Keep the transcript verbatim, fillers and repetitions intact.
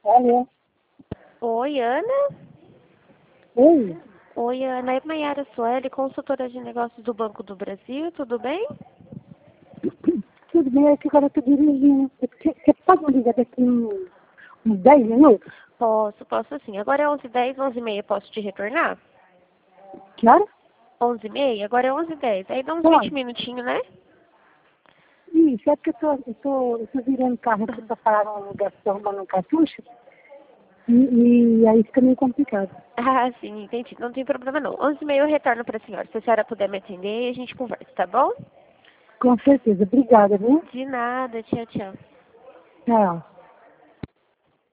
Olha. Oi, Ana? Oi. Oi, Ana. É Maiara Sueli, consultora de negócios do Banco do Brasil. Tudo bem? Tudo bem, é que agora eu estou dirigindo. Você você pode me ligar daqui uns, uns dez minutos? Posso, posso sim. Agora é onze e dez, onze e meia. Posso te retornar? Que hora? onze e meia? Agora é onze e dez. Aí dá uns vinte Pode. minutinhos, né? Isso, é porque eu tô, eu tô, eu tô virando carro aqui para parar num lugar que tô arrumando um cartucho. E, e aí fica meio complicado. Ah, sim, entendi. Não tem problema não. onze e meia eu retorno para a senhora. Se a senhora puder me atender, a gente conversa, tá bom? Com certeza. Obrigada, viu? De nada. Tchau, tchau. Tchau.